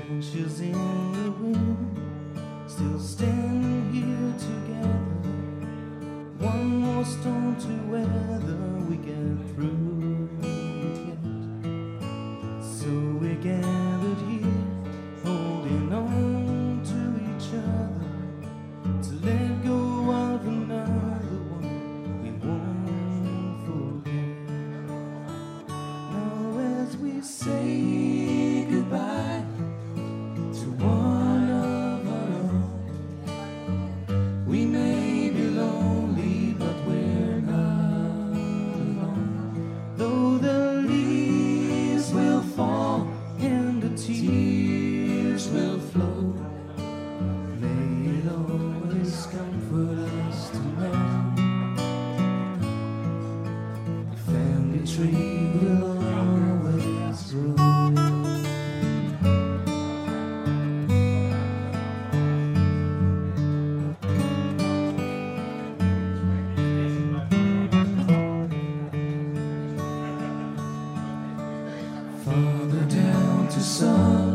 branches in the wind, still standing here together. One more storm to weather, we get through it yet. So we're gathered here, holding on to each other, to let go of another one we won't forget. Now as we say goodbye to one of our own, we may be lonely, but we're not alone. Though the leaves will fall and the tears will flow, may it always comfort us to know the family tree will always grow. Father down to son,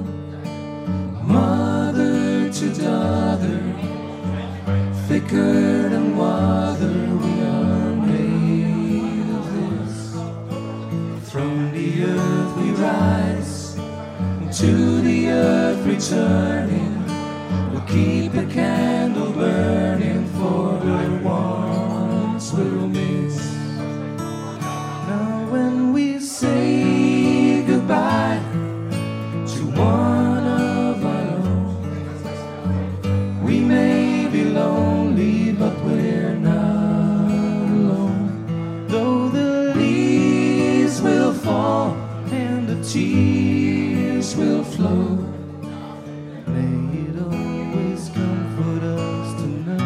mother to daughter, thicker than water, we are made of this. From the earth we rise, to the earth returning, we'll keep a candle burning for the ones we'll miss. Now when we say goodbye to one of our own, we may be lonely, but we're not alone. Though the leaves will fall and the tears will flow, may it always comfort us to know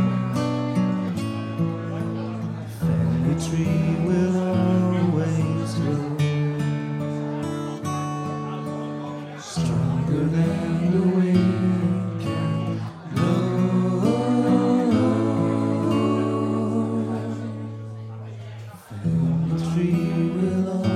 the family tree will always grow. Stronger than the wind can blow, family tree will always